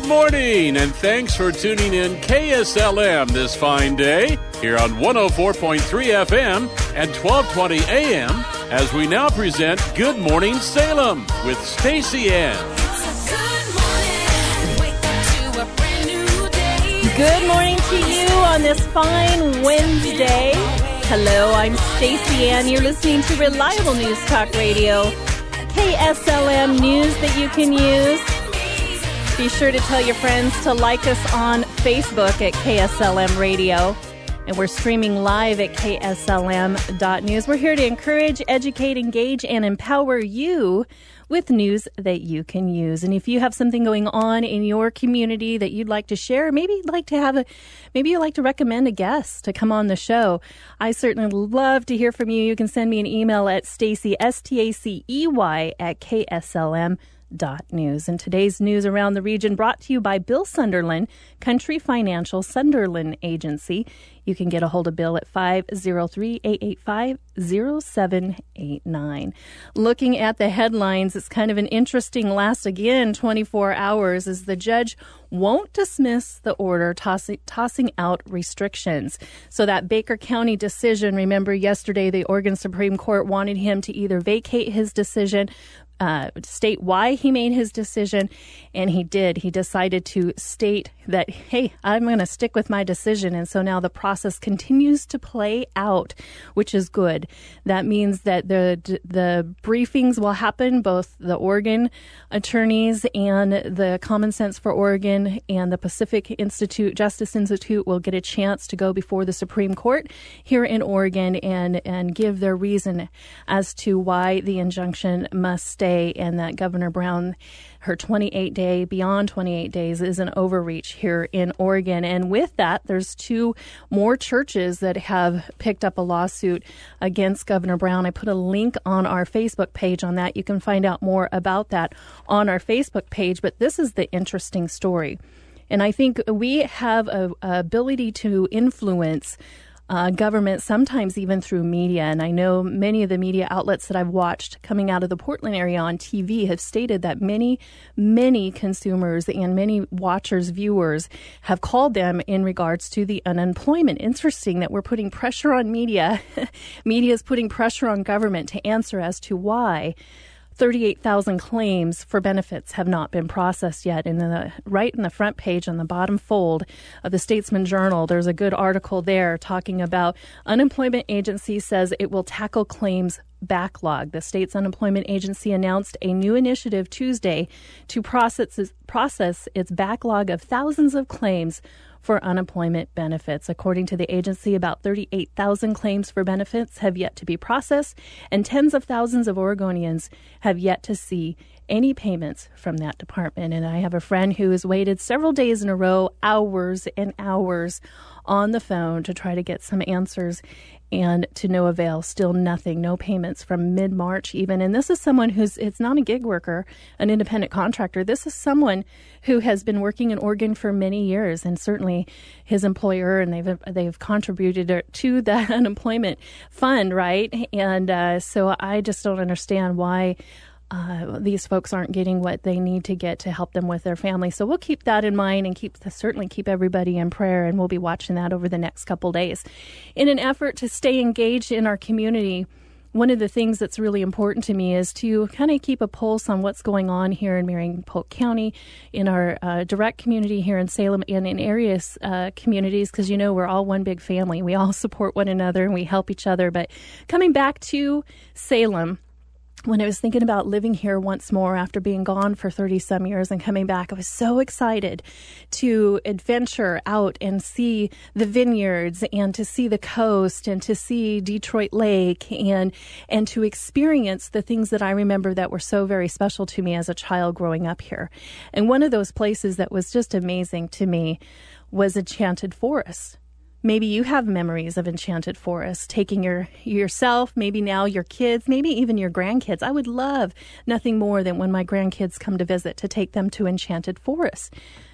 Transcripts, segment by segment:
morning, and thanks for tuning in KSLM this fine day here on 104.3 FM and 1220 AM as we now present Good Morning Salem with Stacey Ann. Good morning to you on this fine Wednesday. Hello, I'm Stacey Ann. You're listening to Reliable News Talk Radio, KSLM News that you can use. Be sure to tell your friends to like us on Facebook at KSLM Radio. And we're streaming live at KSLM.news. We're here to encourage, educate, engage, and empower you with news that you can use. And if you have something going on in your community that you'd like to share, maybe you'd like to recommend a guest to come on the show, I certainly love to hear from you. You can send me an email at Stacey, Stacey, at KSLM.news. And today's news around the region brought to you by Bill Sunderland, Country Financial Sunderland Agency. You can get a hold of Bill at 503-885-0789. Looking at the headlines, it's kind of an interesting last, 24 hours as the judge won't dismiss the order tossing out restrictions. So that Baker County decision, remember yesterday the Oregon Supreme Court wanted him to either vacate his decision, state why he made his decision, and he did. He decided to state that, hey, I'm going to stick with my decision. And so now the process continues to play out, which is good. That means that the briefings will happen, both the Oregon attorneys and the Common Sense for Oregon and the Pacific Justice Institute will get a chance to go before the Supreme Court here in Oregon and give their reason as to why the injunction must stay, and that Governor Brown, her beyond 28 days is an overreach here in Oregon. And with that, there's two more churches that have picked up a lawsuit against Governor Brown. I put a link on our Facebook page on that. You can find out more about that on our Facebook page. But this is the interesting story. And I think we have a ability to influence government, sometimes even through media. And I know many of the media outlets that I've watched coming out of the Portland area on TV have stated that many consumers and many watchers, viewers have called them in regards to the unemployment. Interesting that we're putting pressure on media. Media is putting pressure on government to answer as to why 38,000 claims for benefits have not been processed yet. And right in the front page on the bottom fold of the Statesman Journal, there's a good article there talking about unemployment agency says it will tackle claims backlog. The state's unemployment agency announced a new initiative Tuesday to process its backlog of thousands of claims for unemployment benefits. According to the agency, about 38,000 claims for benefits have yet to be processed, and tens of thousands of Oregonians have yet to see any payments from that department. And I have a friend who has waited several days in a row, hours and hours on the phone to try to get some answers, and to no avail. Still nothing, no payments from mid-March even. And this is someone it's not a gig worker, an independent contractor. This is someone who has been working in Oregon for many years, and certainly his employer, and they've contributed to the unemployment fund, right? And so I just don't understand why these folks aren't getting what they need to get to help them with their family. So we'll keep that in mind and certainly keep everybody in prayer, and we'll be watching that over the next couple days. In an effort to stay engaged in our community, one of the things that's really important to me is to kind of keep a pulse on what's going on here in Marion-Polk County, in our direct community here in Salem, and in various communities, because, we're all one big family. We all support one another and we help each other. But coming back to Salem, when I was thinking about living here once more after being gone for 30-some years and coming back, I was so excited to adventure out and see the vineyards and to see the coast and to see Detroit Lake and to experience the things that I remember that were so very special to me as a child growing up here. And one of those places that was just amazing to me was Enchanted Forest. Maybe you have memories of Enchanted Forest, taking yourself, maybe now your kids, maybe even your grandkids. I would love nothing more than when my grandkids come to visit to take them to Enchanted Forest.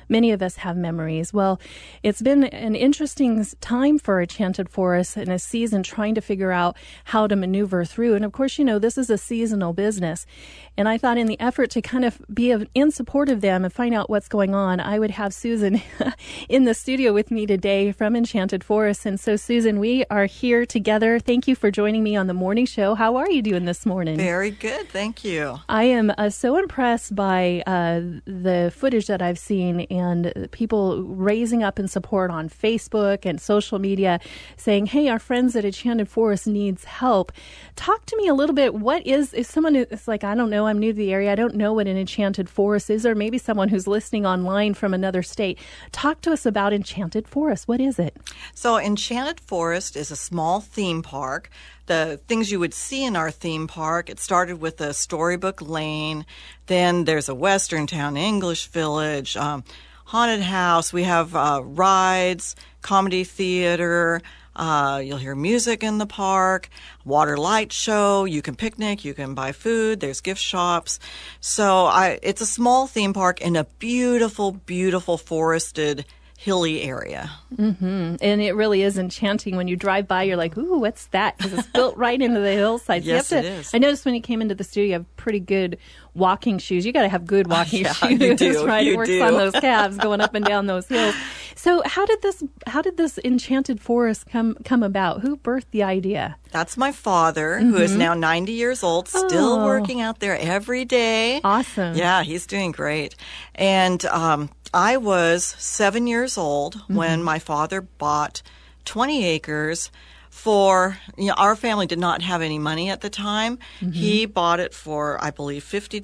many of us have memories. Well, it's been an interesting time for Enchanted Forest and a season trying to figure out how to maneuver through. And of course, this is a seasonal business. And I thought in the effort to kind of be in support of them and find out what's going on, I would have Susan in the studio with me today from Enchanted Forest. And so, Susan, we are here together. Thank you for joining me on the morning show. How are you doing this morning? Very good. Thank you. I am so impressed by the footage that I've seen and people raising up in support on Facebook and social media saying, hey, our friends at Enchanted Forest needs help. Talk to me a little bit. What is, if someone is like, I don't know, I'm new to the area, I don't know what an Enchanted Forest is, or maybe someone who's listening online from another state. Talk to us about Enchanted Forest. What is it? So Enchanted Forest is a small theme park. The things you would see in our theme park, it started with a Storybook Lane. Then there's a Western Town, English Village, haunted house. We have rides, comedy theater. You'll hear music in the park, water light show. You can picnic, you can buy food. There's gift shops. So it's a small theme park in a beautiful, beautiful forested hilly area. Mm-hmm. And it really is enchanting. When you drive by, you're like, ooh, what's that? Because it's built right into the hillside. Yes, it is. I noticed when you came into the studio, you have pretty good walking shoes. You got to have good walking shoes. You do. Right? You It works do. on those calves going up and down those hills. So how did this Enchanted Forest come about? Who birthed the idea? That's my father, who is now 90 years old, still working out there every day. Awesome. Yeah, he's doing great. And I was 7 years old when my father bought 20 acres for, our family did not have any money at the time. He bought it for, I believe, $50,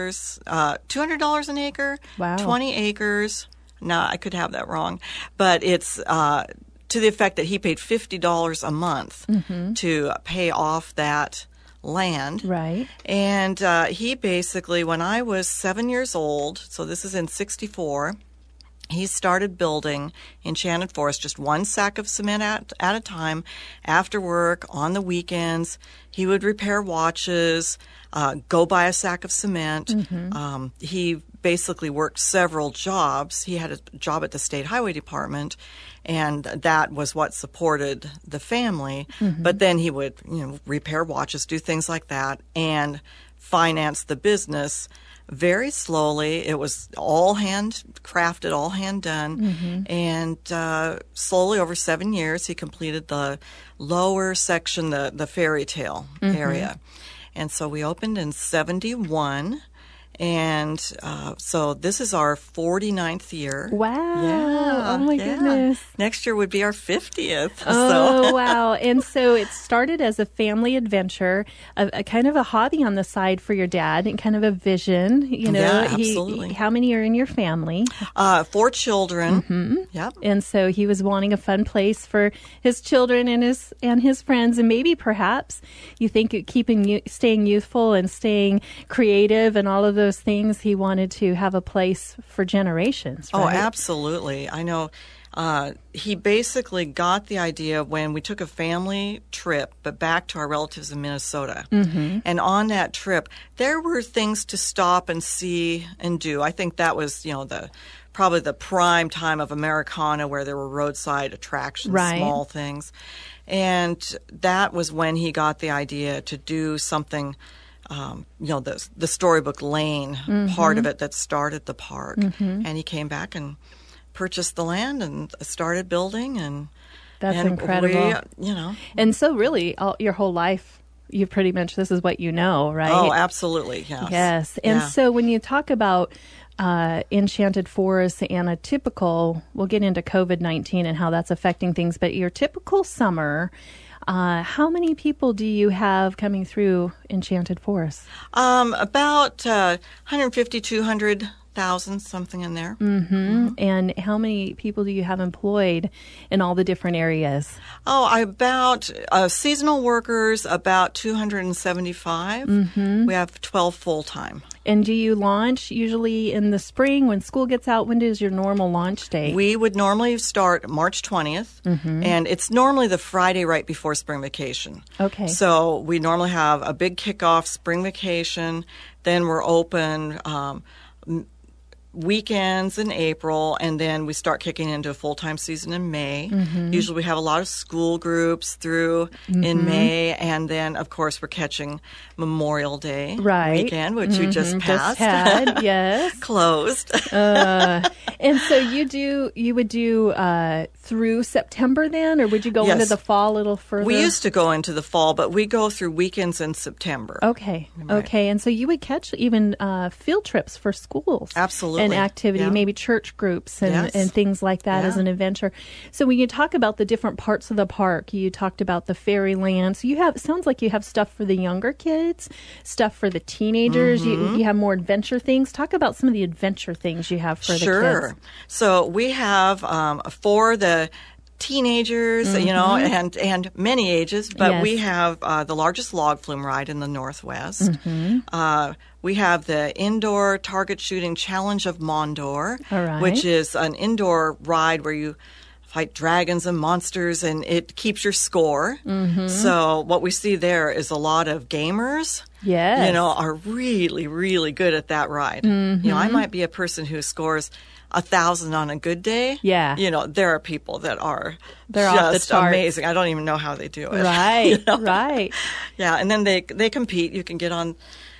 $200 an acre. Wow. 20 acres. No, I could have that wrong. But it's to the effect that he paid $50 a month to pay off that land. Right. And he basically, when I was 7 years old, so this is in 1964, he started building Enchanted Forest, just one sack of cement at a time. After work, on the weekends, he would repair watches, go buy a sack of cement. He basically worked several jobs. He had a job at the State Highway Department, and that was what supported the family. But then he would, repair watches, do things like that, and finance the business very slowly. It was all handcrafted, all hand done. And slowly over 7 years, he completed the lower section, the fairy tale area. And so we opened in 1971. And so this is our 49th year. Wow. Yeah. Oh, my goodness. Next year would be our 50th. Oh, wow. And so it started as a family adventure, a kind of a hobby on the side for your dad and kind of a vision. Yeah, absolutely. How many are in your family? 4 children. Yep. And so he was wanting a fun place for his children and his friends, and maybe perhaps you think staying youthful and staying creative and all of those things, he wanted to have a place for generations, right? Oh, absolutely. I know he basically got the idea when we took a family trip, but back to our relatives in Minnesota. And on that trip, there were things to stop and see and do. I think that was, probably the prime time of Americana, where there were roadside attractions, right. Small things. And that was when he got the idea to do something, the Storybook Lane part of it that started the park. And he came back and purchased the land and started building. And that's incredible. And so really, your whole life, you pretty much, this is what you know, right? Oh, absolutely, yes. Yes. And so when you talk about Enchanted Forest and a typical, we'll get into COVID-19 and how that's affecting things, but your typical summer, how many people do you have coming through Enchanted Forest? About 150, 200,000, something in there. And how many people do you have employed in all the different areas? Oh, about seasonal workers, about 275. We have 12 full-time. And do you launch usually in the spring when school gets out? When is your normal launch date? We would normally start March 20th, and it's normally the Friday right before spring vacation. Okay. So we normally have a big kickoff, spring vacation, then we're open weekends in April, and then we start kicking into a full-time season in May. Usually we have a lot of school groups through in May, and then, of course, we're catching Memorial Day weekend, which you just passed. Just had, yes. Closed. And so you would do through September then, or would you go into the fall a little further? We used to go into the fall, but we go through weekends in September. Okay. Right. Okay. And so you would catch even field trips for schools. Absolutely. And activity, maybe church groups and things like that as an adventure. So when you talk about the different parts of the park, you talked about the fairyland. So it sounds like you have stuff for the younger kids, stuff for the teenagers. You have more adventure things. Talk about some of the adventure things you have for the kids. Sure. So we have for the teenagers, and many ages, but we have the largest log flume ride in the Northwest. We have the Indoor Target Shooting Challenge of Mondor, which is an indoor ride where you fight dragons and monsters, and it keeps your score. So what we see there is a lot of gamers, are really, really good at that ride. I might be a person who scores 1,000 on a good day. There are people that are just amazing. I don't even know how they do it. Right, right. Yeah, and then they compete. You can get on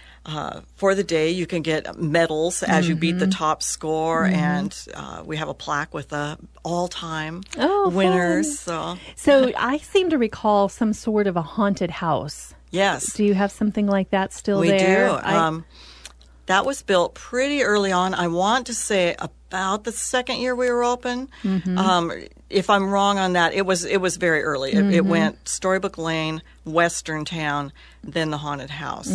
for the day. You can get medals as you beat the top score, and we have a plaque with the all-time winners. So I seem to recall some sort of a haunted house. Yes. Do you have something like that still there? We do. That was built pretty early on. I want to say about the second year we were open. If I'm wrong on that, it was very early. It went Storybook Lane, Western Town, then the haunted house.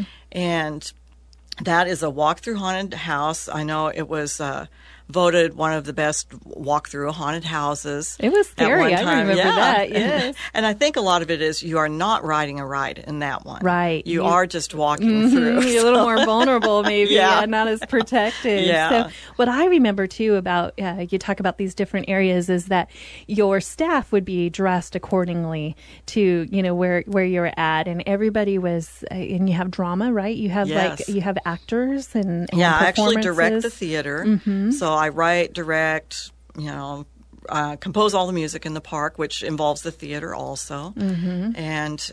And that is a walk-through haunted house. I know it was voted one of the best walk-through haunted houses. It was scary. I remember that, yes. And I think a lot of it is you are not riding a ride in that one. Right. You are just walking through. You're a little more vulnerable, maybe, not as protected. So what I remember, too, about you talk about these different areas is that your staff would be dressed accordingly to, where you're at. And everybody was, and you have drama, right? You have, you have actors and I actually direct the theater. So I write, direct, compose all the music in the park, which involves the theater also. And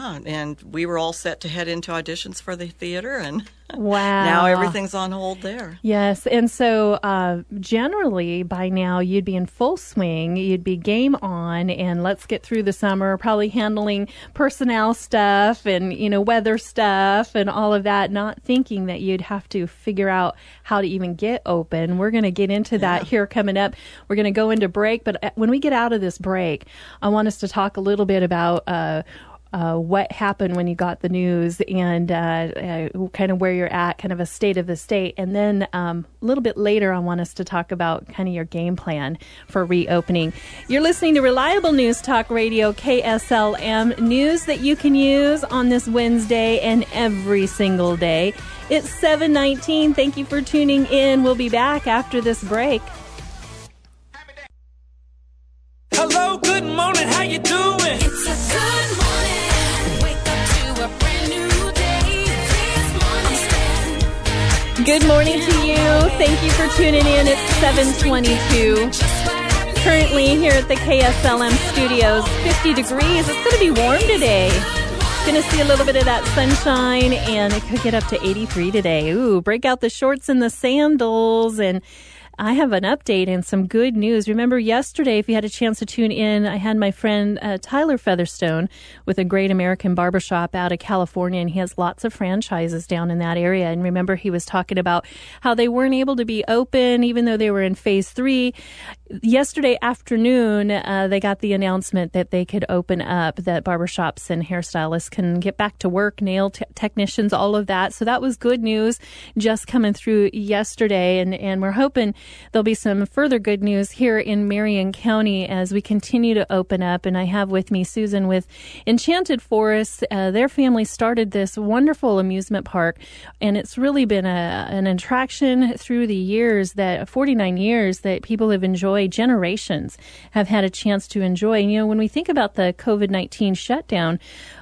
we were all set to head into auditions for the theater, and now everything's on hold there. Yes, and so generally by now you'd be in full swing, you'd be game on, and let's get through the summer, probably handling personnel stuff and weather stuff and all of that, not thinking that you'd have to figure out how to even get open. We're going to get into that here coming up. We're going to go into break, but when we get out of this break, I want us to talk a little bit about what happened when you got the news and kind of where you're at, kind of a state of the state. And then a little bit later, I want us to talk about kind of your game plan for reopening. You're listening to Reliable News Talk Radio, KSLM, news that you can use on this Wednesday and every single day. It's 7:19. Thank you for tuning in. We'll be back after this break. Hello, good morning, how you doing? It's a good morning. Wake up to a brand new day. This morning. Good morning to you. Thank you for tuning in. It's 7:22. Currently here at the KSLM studios, 50 degrees. It's going to be warm today. Going to see a little bit of that sunshine, and it could get up to 83 today. Ooh, break out the shorts and the sandals. And I have an update and some good news. Remember yesterday, if you had a chance to tune in, I had my friend Tyler Featherstone with a Great American Barbershop out of California, and he has lots of franchises down in that area. And remember, he was talking about how they weren't able to be open, even though they were in phase 3. Yesterday afternoon, they got the announcement that they could open up, that barbershops and hairstylists can get back to work, nail technicians, all of that. So that was good news just coming through yesterday. And we're hoping there'll be some further good news here in Marion County as we continue to open up. And I have with me Susan with Enchanted Forest. Their family started this wonderful amusement park, and it's really been an attraction through the years, that 49 years that people have enjoyed. Generations have had a chance to enjoy. And, when we think about the COVID-19 shutdown,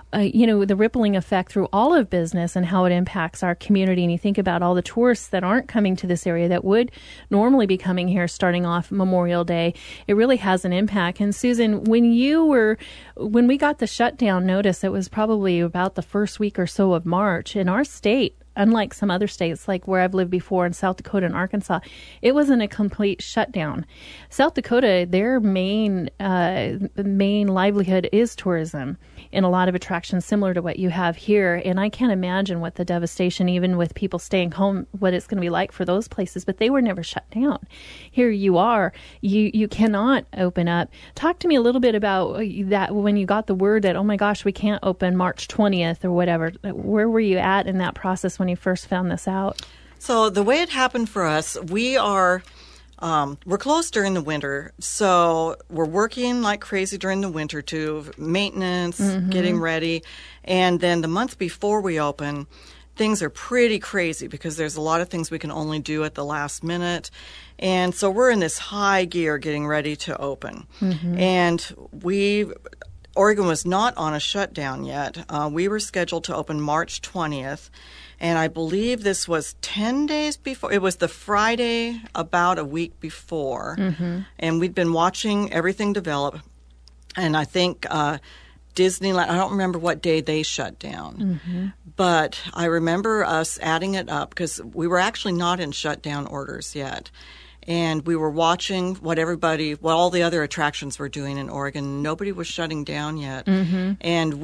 the rippling effect through all of business and how it impacts our community. And you think about all the tourists that aren't coming to this area that would normally be coming here starting off Memorial Day. It really has an impact. And Susan, when we got the shutdown notice, it was probably about the first week or so of March in our state. Unlike some other states, like where I've lived before in South Dakota and Arkansas, it wasn't a complete shutdown. South Dakota, their main livelihood is tourism and a lot of attractions similar to what you have here. And I can't imagine what the devastation, even with people staying home, what it's going to be like for those places. But they were never shut down. Here you are. You cannot open up. Talk to me a little bit about that when you got the word that, oh my gosh, we can't open March 20th or whatever. Where were you at in that process when you first found this out? So the way it happened for us, we're closed during the winter, so we're working like crazy during the winter to maintenance, getting ready, and then the month before we open, things are pretty crazy because there's a lot of things we can only do at the last minute, and so we're in this high gear getting ready to open, and Oregon was not on a shutdown yet. We were scheduled to open March 20th. And I believe this was 10 days before. It was the Friday about a week before. And we'd been watching everything develop. And I think Disneyland, I don't remember what day they shut down. But I remember us adding it up because we were actually not in shutdown orders yet. And we were watching what all the other attractions were doing in Oregon. Nobody was shutting down yet. And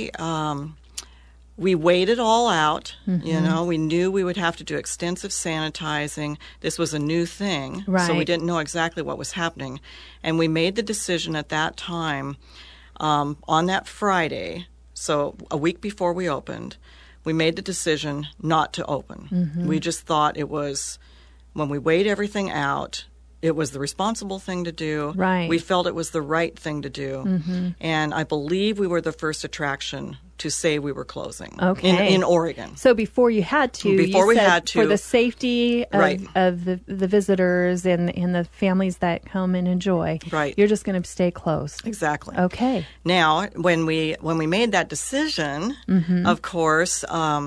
we weighed it all out. We knew we would have to do extensive sanitizing. This was a new thing, so we didn't know exactly what was happening. And we made the decision at that time, on that Friday, so a week before we opened, we made the decision not to open. We just thought it was, when we weighed everything out, it was the responsible thing to do. We felt it was the right thing to do. And I believe we were the first attraction to say we were closing in Oregon. So before you had to, for the safety of the visitors and the families that come and enjoy, you're just going to stay closed. Exactly. Okay. Now, when we made that decision, of course,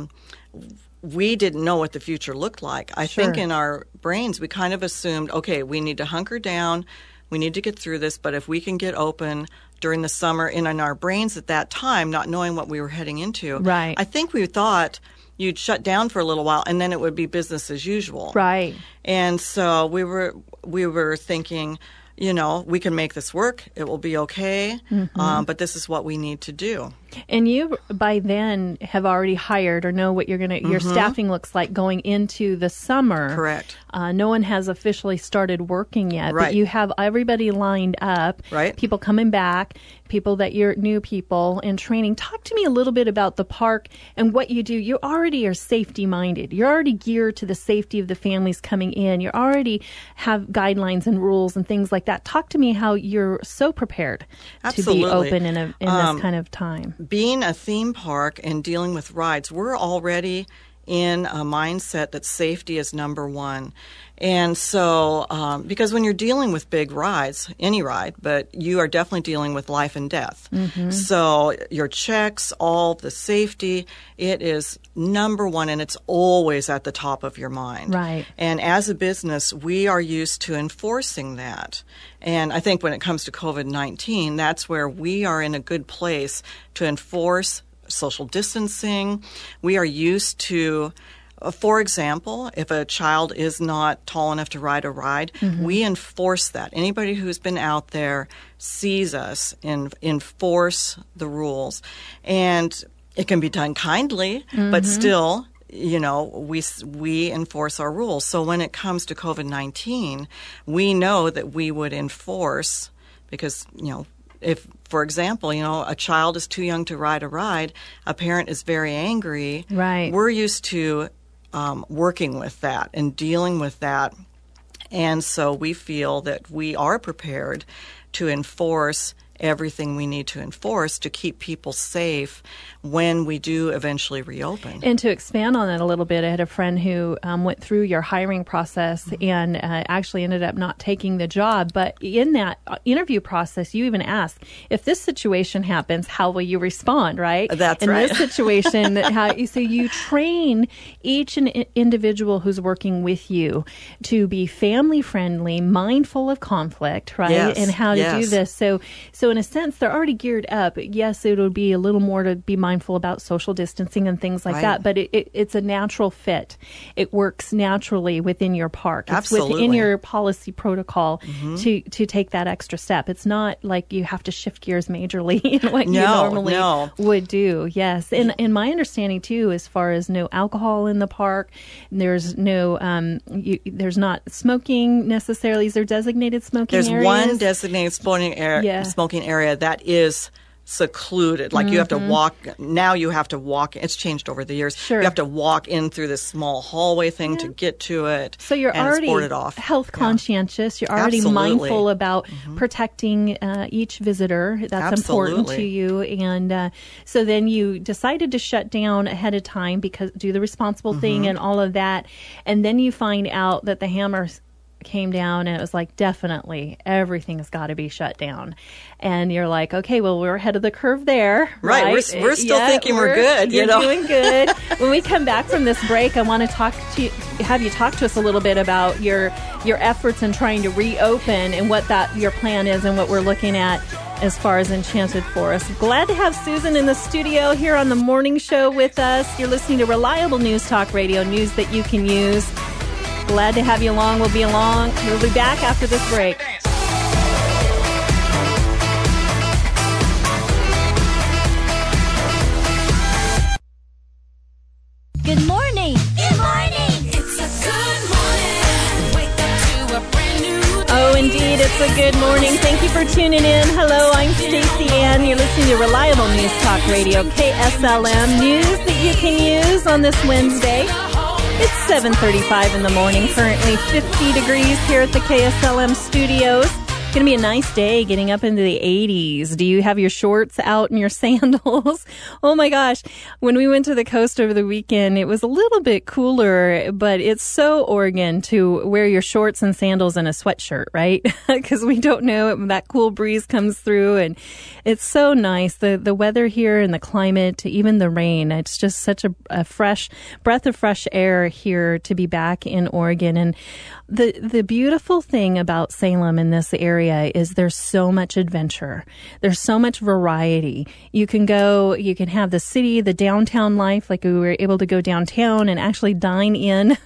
we didn't know what the future looked like. I think in our brains, we kind of assumed, okay, we need to hunker down, we need to get through this, but if we can get open during the summer, and in our brains at that time, not knowing what we were heading into, I think we thought you'd shut down for a little while and then it would be business as usual. And so we were thinking, we can make this work. It will be okay. But this is what we need to do. And you, by then, have already hired or know what your staffing looks like going into the summer. Correct. No one has officially started working yet, but you have everybody lined up. People coming back, people that you're new people in training. Talk to me a little bit about the park and what you do. You already are safety minded. You're already geared to the safety of the families coming in. You already have guidelines and rules and things like that. Talk to me how you're so prepared to be open in this kind of time. Being a theme park and dealing with rides, we're already in a mindset that safety is number one. And so, because when you're dealing with big rides, any ride, but you are definitely dealing with life and death. So your checks, all the safety, it is number one, and it's always at the top of your mind. And as a business, we are used to enforcing that. And I think when it comes to COVID-19, that's where we are in a good place to enforce social distancing. We are used to, for example, if a child is not tall enough to ride a ride, we enforce that. Anybody who's been out there sees us and enforce the rules. And it can be done kindly, but still, we enforce our rules. So when it comes to COVID-19, we know that we would enforce because, if, for example, a child is too young to ride a ride, a parent is very angry. We're used to working with that and dealing with that. And so we feel that we are prepared to enforce everything we need to enforce to keep people safe when we do eventually reopen. And to expand on that a little bit, I had a friend who went through your hiring process and actually ended up not taking the job. But in that interview process, you even asked, if this situation happens, how will you respond, right? That's right. In this situation, so you train each individual who's working with you to be family friendly, mindful of conflict, right? Yes, and how to do this. So in a sense, they're already geared up. Yes, it'll be a little more to be mindful about social distancing and things like that, but it's a natural fit. It works naturally within your park. It's within your policy protocol to take that extra step. It's not like you have to shift gears majorly in what you normally would do. Yes. And my understanding too, as far as no alcohol in the park, there's no, there's not smoking necessarily. Is there designated smoking areas? There's one designated smoking area that is secluded. Like you have to walk. Now you have to walk. It's changed over the years. Sure. You have to walk in through this small hallway thing to get to it. So you're already health conscientious. You're already mindful about protecting each visitor. That's important to you. And so then you decided to shut down ahead of time because do the responsible thing and all of that. And then you find out that the hammer came down and it was like, definitely everything has got to be shut down. And you're like, okay, well, we're ahead of the curve there. Right. We're still thinking we're good. You're doing good. When we come back from this break, I want to have you talk to us a little bit about your efforts in trying to reopen and what your plan is and what we're looking at as far as Enchanted Forest. Glad to have Susan in the studio here on the morning show with us. You're listening to Reliable News Talk Radio, news that you can use. Glad to have you along. We'll be back after this break. Good morning. Good morning. It's a good morning. Wake up to a brand new day. Oh, indeed, it's a good morning. Thank you for tuning in. Hello, I'm Stacey Ann. You're listening to Reliable News Talk Radio, KSLM, news that you can use on this Wednesday. It's 7:35 in the morning, currently 50 degrees here at the KSLM studios. It's going to be a nice day getting up into the 80s. Do you have your shorts out and your sandals? Oh my gosh. When we went to the coast over the weekend, it was a little bit cooler, but it's so Oregon to wear your shorts and sandals and a sweatshirt, right? Because we don't know that cool breeze comes through and it's so nice. The weather here and the climate, even the rain, it's just such a fresh breath of fresh air here to be back in Oregon. And the beautiful thing about Salem in this area is there's so much adventure. There's so much variety. You can have the city, the downtown life, like we were able to go downtown and actually dine in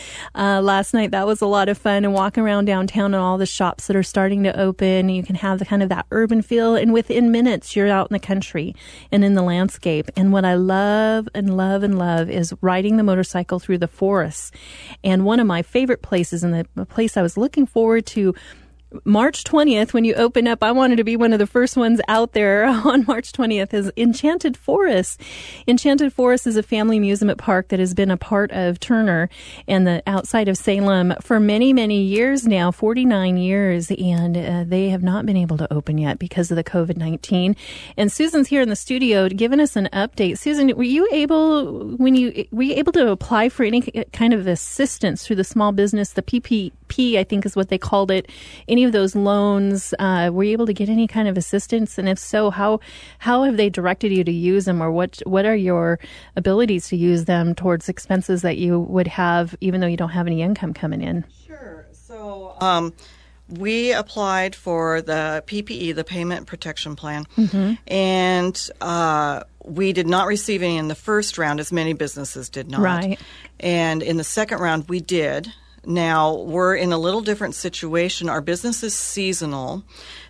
last night. That was a lot of fun, and walk around downtown and all the shops that are starting to open. You can have the kind of that urban feel, and within minutes you're out in the country and in the landscape. And what I love and love and love is riding the motorcycle through the forests. And one of my favorite places, and the place I was looking forward to March 20th, when you open up, I wanted to be one of the first ones out there on March 20th, is Enchanted Forest. Enchanted Forest is a family amusement park that has been a part of Turner and the outside of Salem for many, many years now, 49 years, and they have not been able to open yet because of the COVID-19. And Susan's here in the studio giving us an update. Susan, were you able to apply for any kind of assistance through the small business, the PPP, I think is what they called it, any of those loans? Were you able to get any kind of assistance? And if so, how have they directed you to use them, or what are your abilities to use them towards expenses that you would have even though you don't have any income coming in? Sure. So we applied for the PPE, the Payment Protection Plan, and we did not receive any in the first round, as many businesses did not. Right. And in the second round, we did. Now, we're in a little different situation. Our business is seasonal,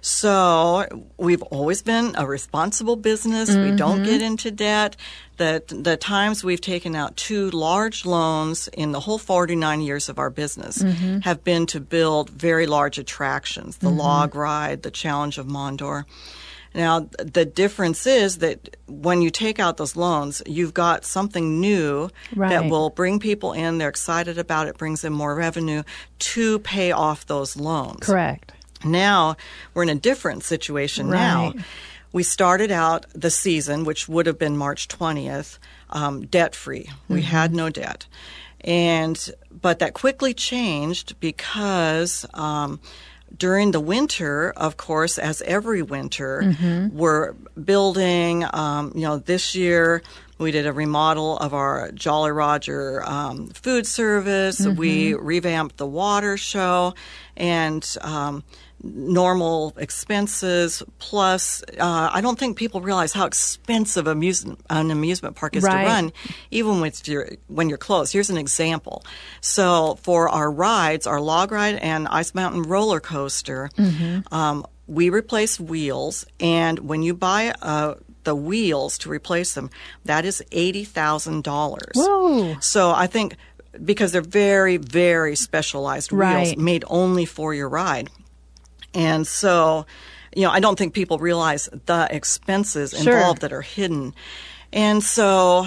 so we've always been a responsible business. We don't get into debt. The times we've taken out 2 large loans in the whole 49 years of our business have been to build very large attractions, the Log Ride, the Challenge of Mondor. Now, the difference is that when you take out those loans, you've got something new that will bring people in. They're excited about it, brings in more revenue to pay off those loans. Correct. Now we're in a different situation now. Right. We started out the season, which would have been March 20th, debt-free. We had no debt. But that quickly changed because during the winter, of course, as every winter, we're building, this year we did a remodel of our Jolly Roger food service. We revamped the water show and normal expenses. Plus, I don't think people realize how expensive an amusement park is to run, even when you're closed. Here's an example. So for our rides, our log ride and Ice Mountain roller coaster, we replace wheels. And when you buy the wheels to replace them, that is $80,000. Whoa. So I think because they're very, very specialized wheels made only for your ride. And so, I don't think people realize the expenses involved that are hidden. And so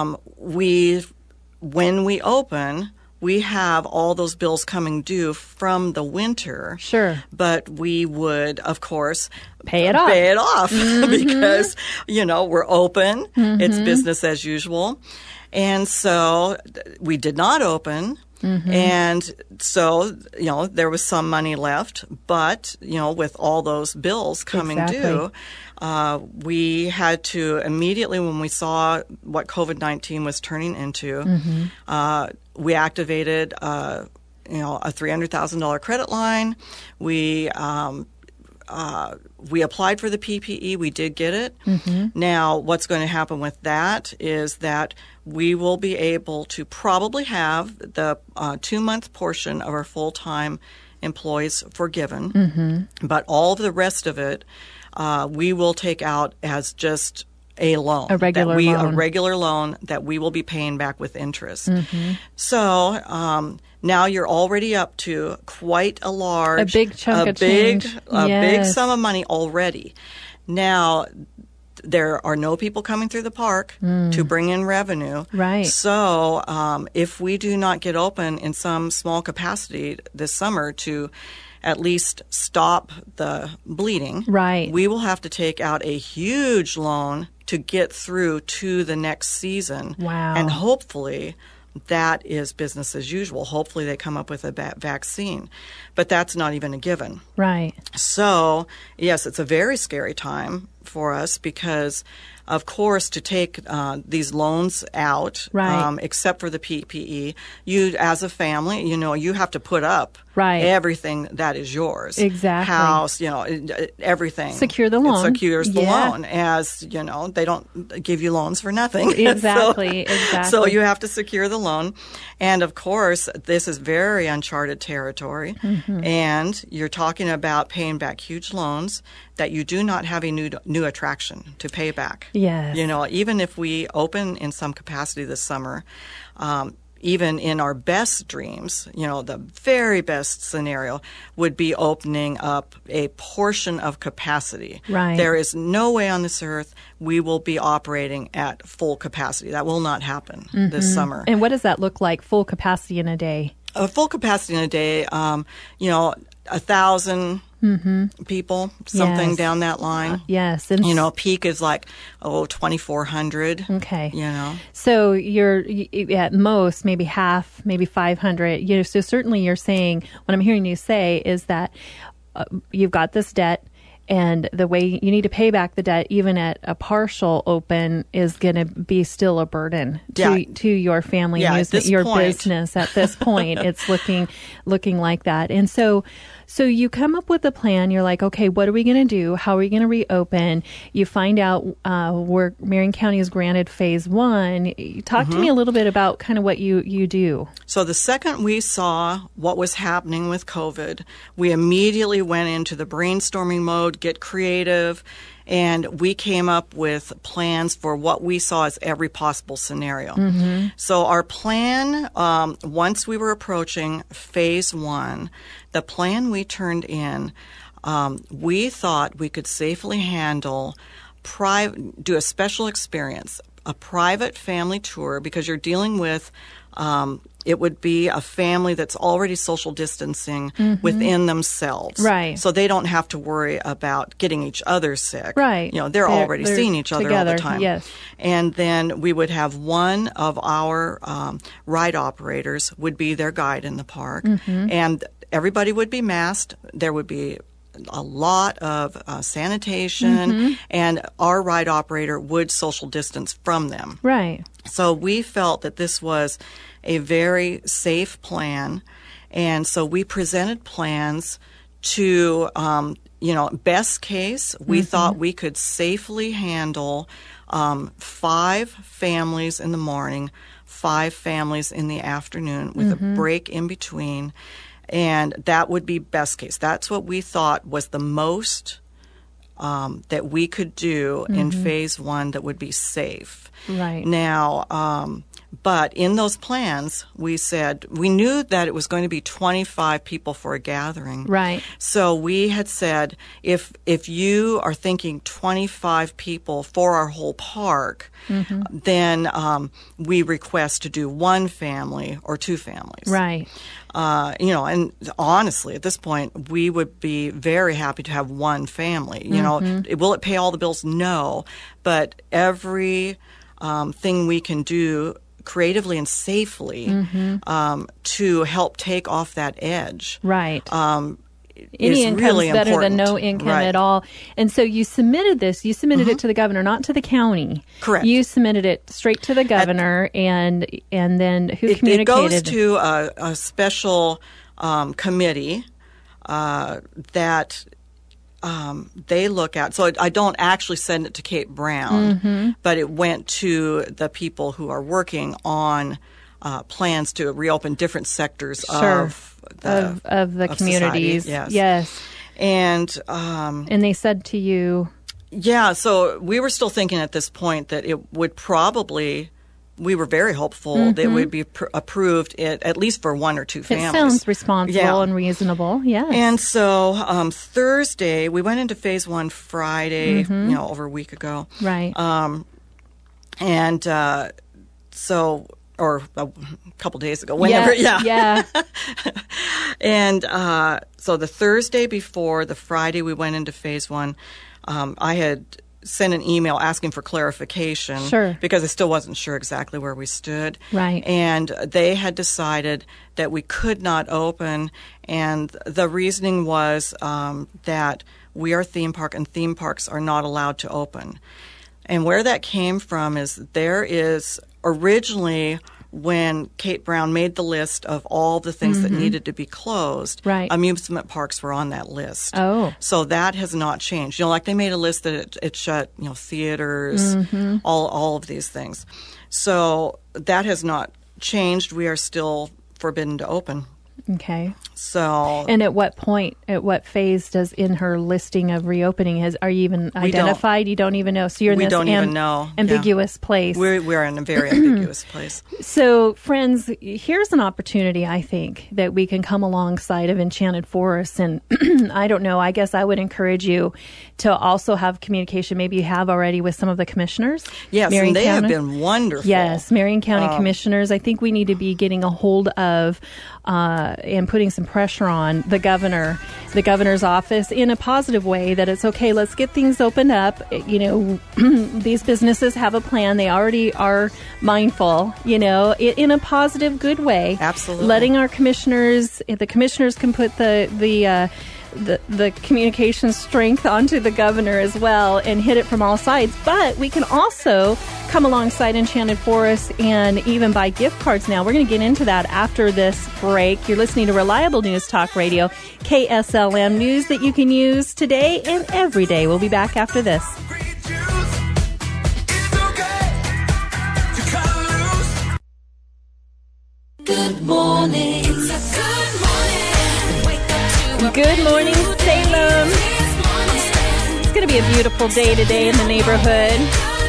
when we open, we have all those bills coming due from the winter. Sure. But we would, of course, pay it off because, we're open. It's business as usual. And so we did not open. And so, there was some money left, but, with all those bills coming due, we had to immediately, when we saw what COVID-19 was turning into, we activated, a $300,000 credit line. We applied for the PPE. We did get it. Now, what's going to happen with that is that we will be able to probably have the 2-month portion of our full-time employees forgiven, but all of the rest of it we will take out as just a loan. A regular loan that we will be paying back with interest. So now you're already up to quite a big chunk of change. A big sum of money already. Now, there are no people coming through the park to bring in revenue. Right. So if we do not get open in some small capacity this summer to at least stop the bleeding, we will have to take out a huge loan to get through to the next season. Wow. And hopefully that is business as usual. Hopefully they come up with a vaccine. But that's not even a given. Right. So, yes, it's a very scary time for us because, of course, to take these loans out, except for the PPE, you, as a family, you have to put up everything that is yours. Exactly. House, everything. Secure the loan. It secures the loan. As, they don't give you loans for nothing. Exactly. So you have to secure the loan. And, of course, this is very uncharted territory. And you're talking about paying back huge loans that you do not have a new attraction to pay back. Yes. Even if we open in some capacity this summer, even in our best dreams, the very best scenario would be opening up a portion of capacity. Right. There is no way on this earth we will be operating at full capacity. That will not happen this summer. And what does that look like, full capacity in a day? A full capacity in a day, 1,000 people, something down that line. Yes. And peak is like, 2,400. Okay. So you're at most maybe half, maybe 500. So certainly you're saying, what I'm hearing you say is that you've got this debt, and the way you need to pay back the debt, even at a partial open, is going to be still a burden to your family amusement, your business. At this point, it's looking like that. And so you come up with a plan. You're like, okay, what are we going to do? How are we going to reopen? You find out where Marion County is granted phase 1. Talk to me a little bit about kind of what you do. So the second we saw what was happening with COVID, we immediately went into the brainstorming mode, get creative, and we came up with plans for what we saw as every possible scenario. So our plan, once we were approaching phase 1, the plan we turned in, we thought we could safely handle, do a special experience, a private family tour, because you're dealing with it would be a family that's already social distancing within themselves. Right. So they don't have to worry about getting each other sick. Right. You know, they're already seeing each other all the together, time. yes. And then we would have one of our ride operators would be their guide in the park. And everybody would be masked. There would be a lot of sanitation, and our ride operator would social distance from them. Right. So we felt that this was a very safe plan, and so we presented plans to, best case, we thought we could safely handle 5 families in the morning, 5 families in the afternoon with a break in between. And that would be best case. That's what we thought was the most that we could do in phase 1 that would be safe. Right. Now, but in those plans, we said we knew that it was going to be 25 people for a gathering. Right. So we had said if you are thinking 25 people for our whole park, then we request to do 1 family or 2 families. Right. And honestly, at this point, we would be very happy to have 1 family. Will it pay all the bills? No. But every thing we can do creatively and safely to help take off that edge. Right. is Any income really is better important. than no income Right. at all. And so you submitted this. You submitted it to the governor, not to the county. Correct. You submitted it straight to the governor, and then who communicated? It goes to a special committee that they look at. So I don't actually send it to Kate Brown, but it went to the people who are working on plans to reopen different sectors of the communities. Society. Yes. And they said to you, yeah, so we were still thinking at this point that it would probably, we were very hopeful that it would be approved at least for 1 or 2 families. it sounds responsible and reasonable. Yes. And so Thursday, we went into phase 1 Friday, over a week ago. Right. Or a couple days ago, whenever, Yeah. And so the Thursday before the Friday we went into phase 1, I had sent an email asking for clarification. Sure. Because I still wasn't sure exactly where we stood. Right. And they had decided that we could not open, and the reasoning was that we are a theme park and theme parks are not allowed to open. And where that came from is there is originally, when Kate Brown made the list of all the things that needed to be closed, Right. amusement parks were on that list. Oh. So that has not changed. Like they made a list that it shut, theaters, all of these things. So that has not changed. We are still forbidden to open. Okay. So, And at what point, at what phase does in her listing of reopening, are you even identified? You don't even know. So you're in we this don't even know. ambiguous place. We're in a very ambiguous place. So, friends, here's an opportunity, I think, that we can come alongside of Enchanted Forest. And I don't know, I guess I would encourage you to also have communication. Maybe you have already with some of the commissioners. Yes, Marion and they County. have been wonderful. Yes, Marion County commissioners. I think we need to be getting a hold of and putting some pressure on the governor's office in a positive way, that it's okay, let's get things opened up. These businesses have a plan. They already are mindful, in a positive, good way. Absolutely. Letting our commissioners, the commissioners can put the communication strength onto the governor as well and hit it from all sides. But we can also come alongside Enchanted Forest and even buy gift cards now. We're going to get into that after this break. You're listening to Reliable News Talk Radio, KSLM, news that you can use today and every day. We'll be back after this. Good morning. It's a good morning. Wake up to a Good morning, Salem. It's going to be a beautiful day today in the neighborhood.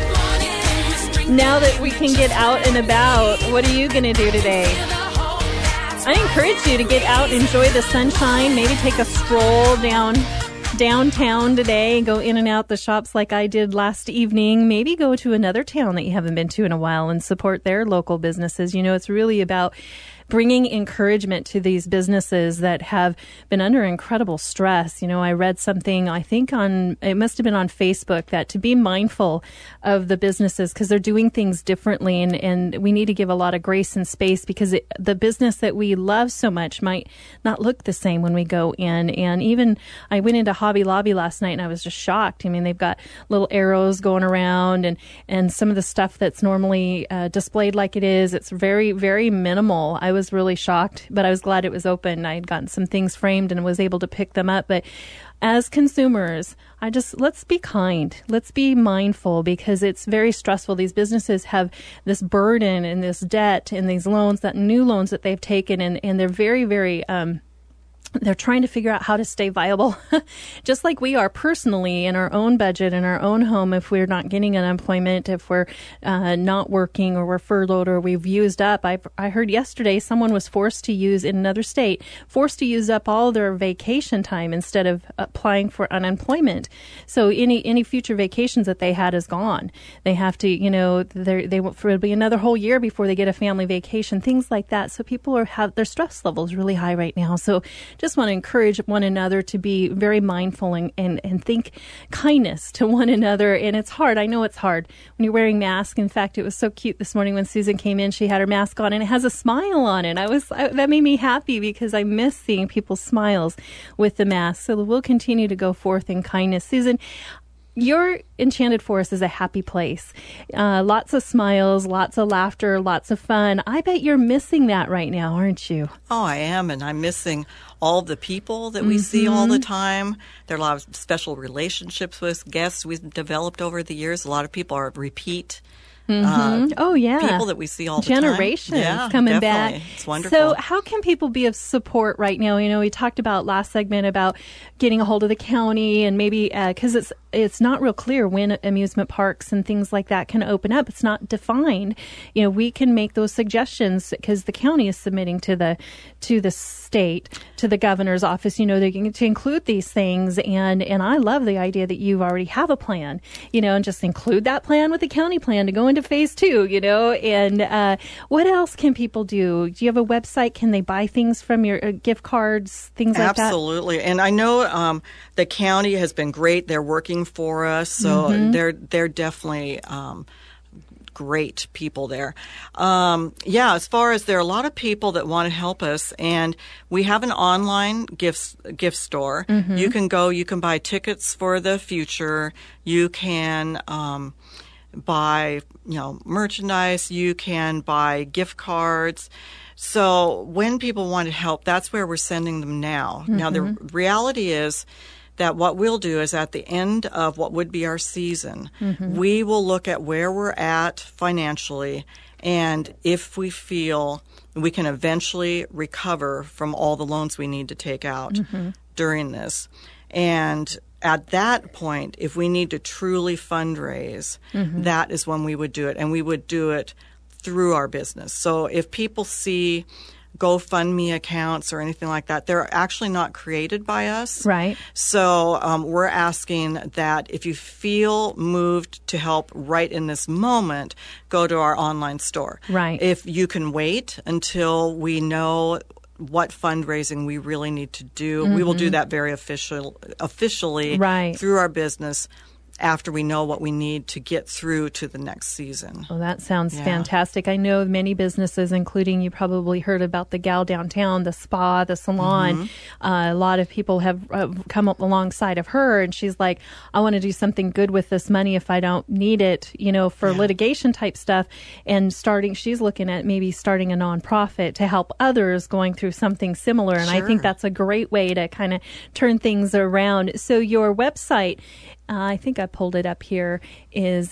Now that we can get out and about, what are you going to do today? I encourage you to get out, enjoy the sunshine, maybe take a stroll downtown today, go in and out the shops like I did last evening. Maybe go to another town that you haven't been to in a while and support their local businesses. It's really about bringing encouragement to these businesses that have been under incredible stress. I read something, I think it must have been on Facebook, that to be mindful of the businesses because they're doing things differently, and we need to give a lot of grace and space because the business that we love so much might not look the same when we go in. And even I went into Hobby Lobby last night and I was just shocked. I mean, they've got little arrows going around and some of the stuff that's normally displayed like it is, it's very, very minimal. I was really shocked, but I was glad it was open. I had gotten some things framed and was able to pick them up. But as consumers, let's be kind. Let's be mindful because it's very stressful. These businesses have this burden and this debt and these loans, that new loans that they've taken, and they're very, very, they're trying to figure out how to stay viable, just like we are personally in our own budget, in our own home. If we're not getting unemployment, if we're not working or we're furloughed or we've used up. I heard yesterday someone was in another state, forced to use up all their vacation time instead of applying for unemployment. So any future vacations that they had is gone. They have to, it'll be another whole year before they get a family vacation, things like that. So people have their stress levels really high right now. So just want to encourage one another to be very mindful and think kindness to one another. And it's hard. I know it's hard when you're wearing masks. In fact, it was so cute this morning when Susan came in. She had her mask on and it has a smile on it. That made me happy because I miss seeing people's smiles with the mask. So we'll continue to go forth in kindness. Susan, your Enchanted Forest is a happy place. Lots of smiles, lots of laughter, lots of fun. I bet you're missing that right now, aren't you? Oh, I am, and I'm missing all the people that we see all the time. There are a lot of special relationships with guests we've developed over the years. A lot of people are repeat oh, yeah. people that we see all the time. Generations Yeah, coming definitely. back. It's wonderful. So how can people be of support right now? We talked about last segment about getting a hold of the county and maybe because it's not real clear when amusement parks and things like that can open up. It's not defined. We can make those suggestions because the county is submitting to the state, to the governor's office, they're going to include these things. And I love the idea that you already have a plan, and just include that plan with the county plan to go into phase 2, and what else can people do? Do you have a website? Can they buy things from your gift cards, things like that? Absolutely. And I know the county has been great. They're working for us. So they're definitely great people there. As far as there are a lot of people that want to help us, and we have an online gift store. You can go, you can buy tickets for the future. You can buy, merchandise. You can buy gift cards. So when people want to help, that's where we're sending them now. Now, the reality is that what we'll do is at the end of what would be our season, we will look at where we're at financially, and if we feel we can eventually recover from all the loans we need to take out during this. And at that point, if we need to truly fundraise, that is when we would do it, and we would do it through our business. So if people see GoFundMe accounts or anything like that, they're actually not created by us. Right. So we're asking that if you feel moved to help right in this moment, go to our online store. Right. If you can wait until we know what fundraising we really need to do, we will do that very officially through our business after we know what we need to get through to the next season. Well, that sounds fantastic. I know many businesses, including you probably heard about the gal downtown, the spa, the salon. A lot of people have come up alongside of her, and she's like, I want to do something good with this money if I don't need it, for litigation type stuff. And she's looking at maybe starting a nonprofit to help others going through something similar. And I think that's a great way to kind of turn things around. So your website, I think I pulled it up here, is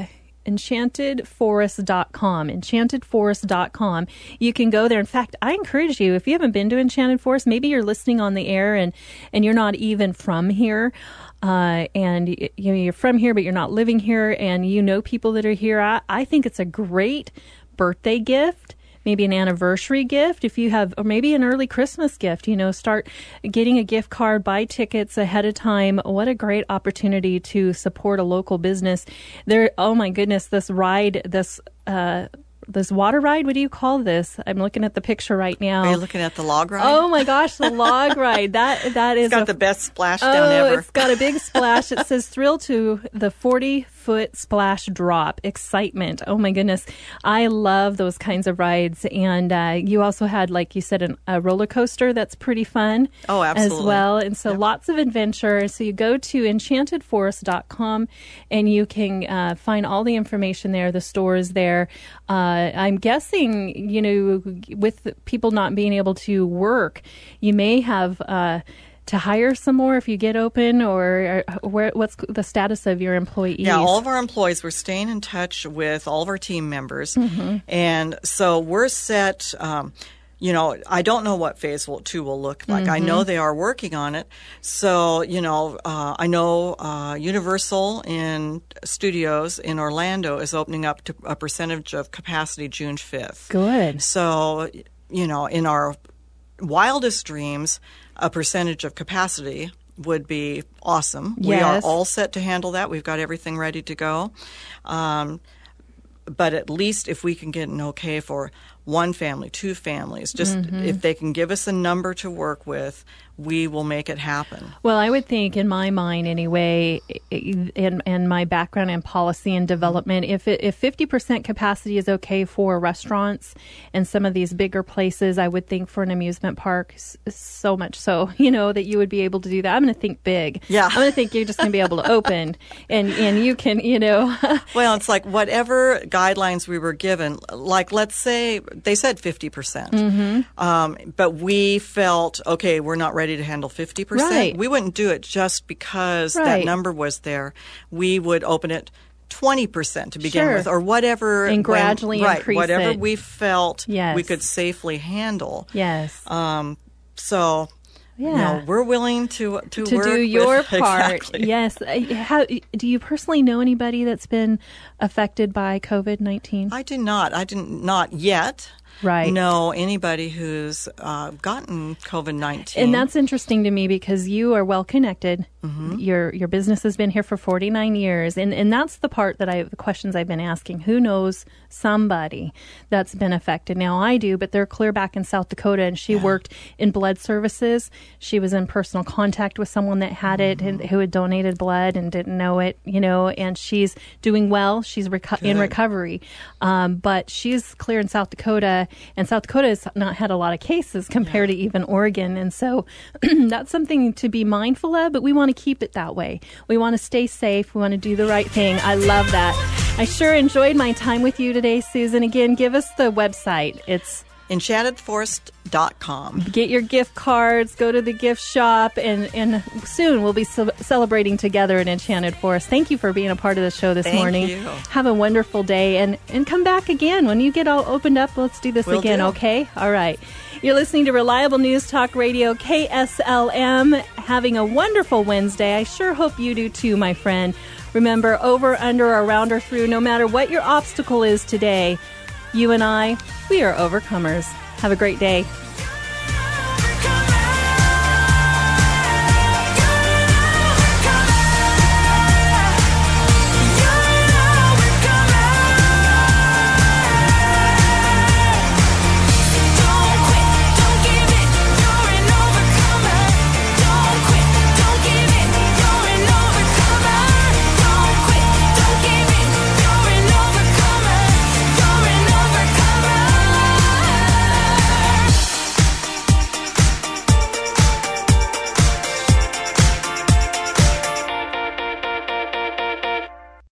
enchantedforest.com. Enchantedforest.com. You can go there. In fact, I encourage you, if you haven't been to Enchanted Forest, maybe you're listening on the air and you're not even from here. And you're from here, but you're not living here, and people that are here. I think it's a great birthday gift. Maybe an anniversary gift if you have, or maybe an early Christmas gift, start getting a gift card, buy tickets ahead of time. What a great opportunity to support a local business there. Oh my goodness, this ride, this water ride. What do you call this? I'm looking at the picture right now. Are you looking at the log ride? Oh my gosh, the log ride. That is It's got the best splashdown ever. It's got a big splash. It says thrill to the 40-foot splash drop. Excitement. Oh my goodness. I love those kinds of rides. And you also had, like you said, a roller coaster that's pretty fun. Oh, absolutely. As well. And so lots of adventure. So you go to enchantedforest.com and you can find all the information there. The store is there. I'm guessing, with people not being able to work, you may have to hire some more if you get open, or what's the status of your employees? Yeah, all of our employees, we're staying in touch with all of our team members. And so we're set. I don't know what phase 2 will look like. I know they are working on it. So, I know Universal in Studios in Orlando is opening up to a percentage of capacity June 5th. Good. So, in our wildest dreams, a percentage of capacity would be awesome. Yes. We are all set to handle that. We've got everything ready to go. But at least if we can get an okay for one family, two families, just if they can give us a number to work with, we will make it happen. Well, I would think, in my mind anyway, in my background in policy and development, if 50% capacity is okay for restaurants and some of these bigger places, I would think for an amusement park, so much so, that you would be able to do that. I'm going to think big. Yeah. I'm going to think you're just going to be able to open and you can, Well, it's like whatever guidelines we were given, like let's say they said 50%. But we felt, okay, we're not ready to handle 50%. Right. We wouldn't do it just because that Right. number was there. We would open it 20% to begin Sure. with, or whatever. And gradually increase whatever it. we felt Yes. we could safely handle. Yes. So, Yeah. we're willing to work to do your with, part. Exactly. Yes. How do you personally know anybody that's been affected by COVID-19? I do not. Not yet. Right. Know anybody who's gotten COVID-19. And that's interesting to me because you are well connected. Your business has been here for 49 years, and that's the part the questions I've been asking. Who knows somebody that's been affected? Now I do, but they're clear back in South Dakota, and she worked in blood services. She was in personal contact with someone that had it and who had donated blood and didn't know it, and she's doing well. She's in recovery, but she's clear in South Dakota. And South Dakota has not had a lot of cases compared to even Oregon. And so that's something to be mindful of, but we want to keep it that way. We want to stay safe. We want to do the right thing. I love that. I sure enjoyed my time with you today, Susan. Again, give us the website. It's enchantedforest.com. Get your gift cards, go to the gift shop, and soon we'll be celebrating together in Enchanted Forest. Thank you for being a part of the show this morning. Thank you. Have a wonderful day, and come back again. When you get all opened up, let's do this Will again, do. okay? All right. You're listening to Reliable News Talk Radio, KSLM, having a wonderful Wednesday. I sure hope you do too, my friend. Remember, over, under, around, or through, no matter what your obstacle is today, you and I, we are overcomers. Have a great day.